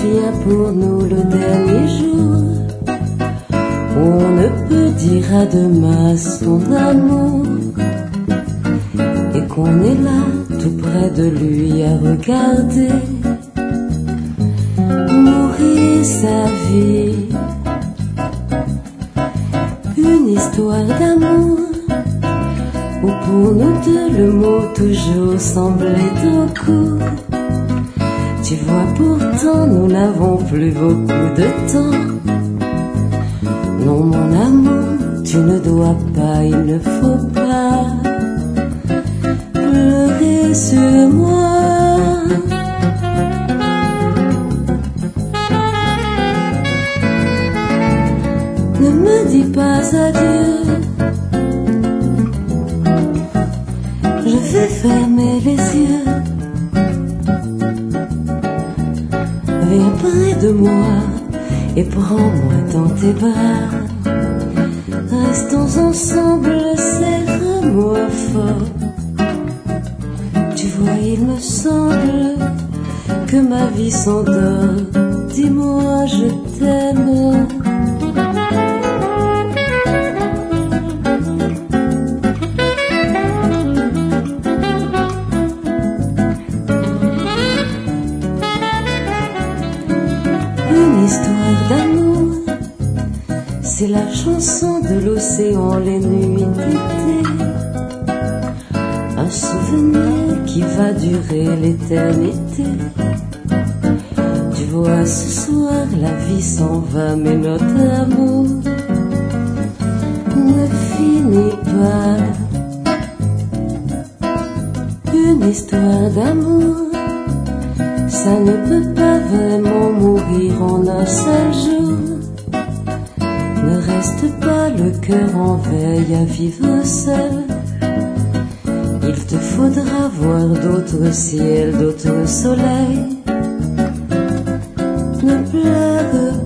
vient pour nous le dernier jour où on ne peut dire à demain son amour, et qu'on est là tout près de lui à regarder mourir sa vie. Une histoire d'amour où pour nous deux le mot toujours semblait trop court. Tu vois, pourtant nous n'avons plus beaucoup de temps. Non mon amour, tu ne dois pas, il ne faut pas pleurer sur moi. Ne me dis pas adieu, je vais fermer les yeux. Viens près de moi et prends-moi dans tes bras. Restons ensemble, serre-moi fort. Tu vois, il me semble que ma vie s'endort. Dis-moi, je t'aime. Une histoire d'amour, c'est la chanson de l'océan les nuits d'été. Un souvenir qui va durer l'éternité. Tu vois, ce soir la vie s'en va, mais notre amour ne finit pas. Une histoire d'amour, ça ne peut pas vraiment mourir en un seul jour. Ne reste pas le cœur en veille à vivre seul. Il te faudra voir d'autres ciels, d'autres soleils. Ne pleure